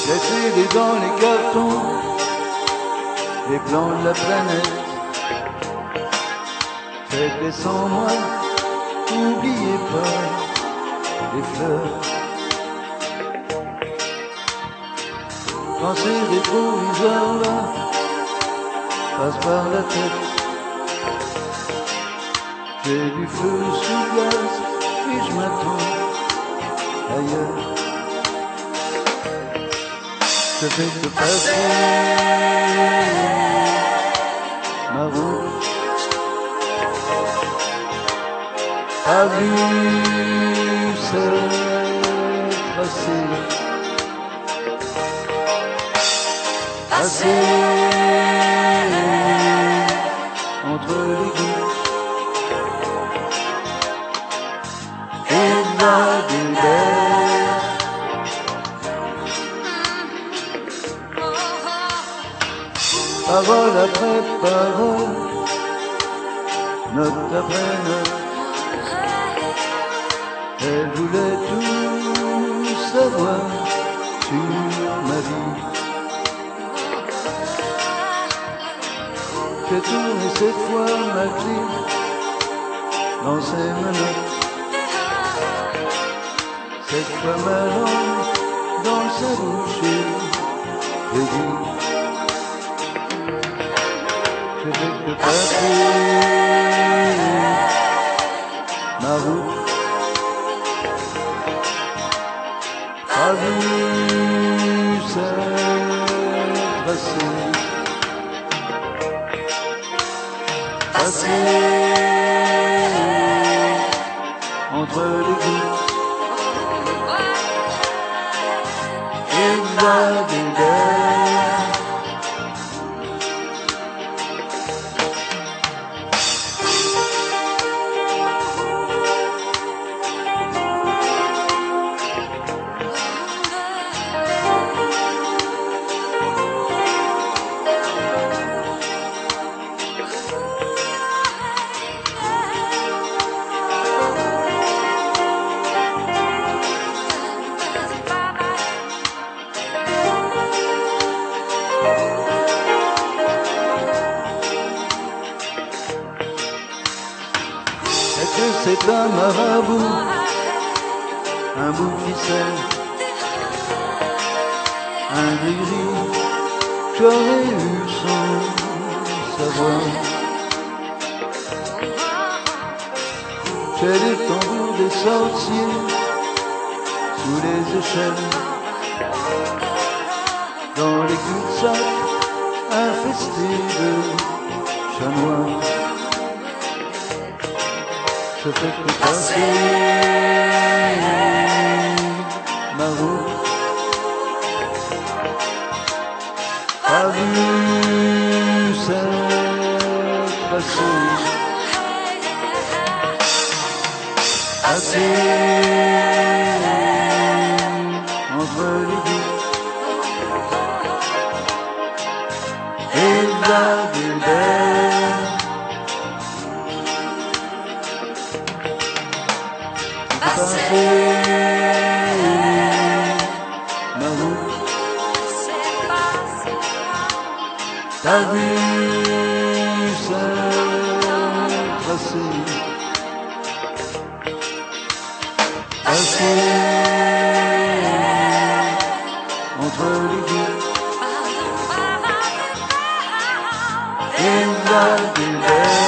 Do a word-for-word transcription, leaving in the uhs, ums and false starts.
J'ai filé dans les cartons les plans de la planète. Faites-les sans moi, n'oubliez pas les fleurs. Quand ces rétroviseurs là passent par la tête, j'ai du feu sous glace et je m'attends ailleurs. Je fais que passer ma route, pas vu cette tracée, passer entre les gouttes et la débère. Parole après parole, note après note, elle voulait tout savoir sur ma vie. J'ai tourné cette fois ma clé dans ses menottes, cette fois ma langue dans sa bouche et j'ai dit: je vais te passer ma route, pas vu cette tracée, passer entre les gouttes et la débère. Est-ce que c'est un marabout, un bout de ficelle, un gris-gris, j'aurais eu sans savoir. J'ai les tambours des sorciers sous les échelles, dans les cul-de-sac infestés de chamois. Je fais que passer ma route, pas vu cette tracée, passer entre les gouttes et la débère. Passer ma route, t'as vu cette tracée, passer entre les gouttes et la débère.